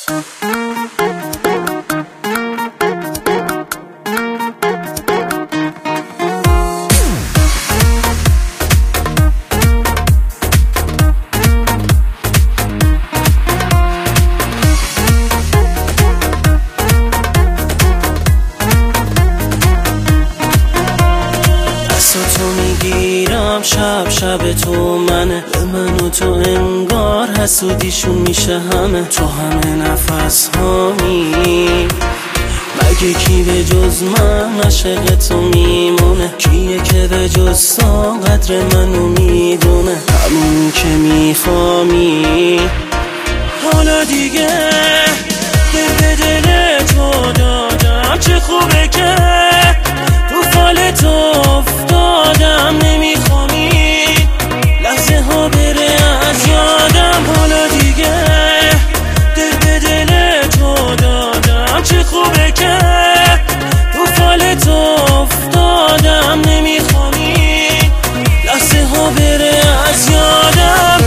تو میگیرم شب شب تو منه، به من و تو انگار حسودیشون میشه همه. تو همه نفس هامی، مگه کی به جز من عاشق تو میمونه؟ کیه که به جز تو قدر منو میدونه؟ همون که میخوامی. حالا دیگه دل به دل تو دادم، چه خوبه که تو فال تو افتادم. نمیخوامی لحظه ها بره از یادم. حالا دیگه دل به دل تو دادم، چه خوبه که تو فال تو افتادم. نمیخوامی لحظه ها بره از یادم.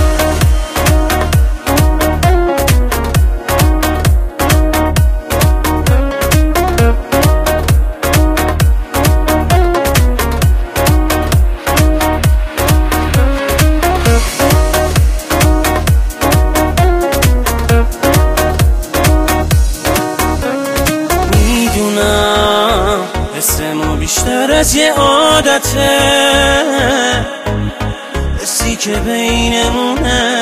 حسمو بیشتر از یه عادته، حسی که بینمونه.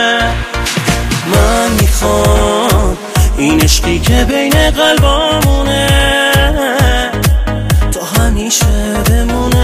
من میخوام این عشقی که بین قلبامونه تا همیشه بمونه.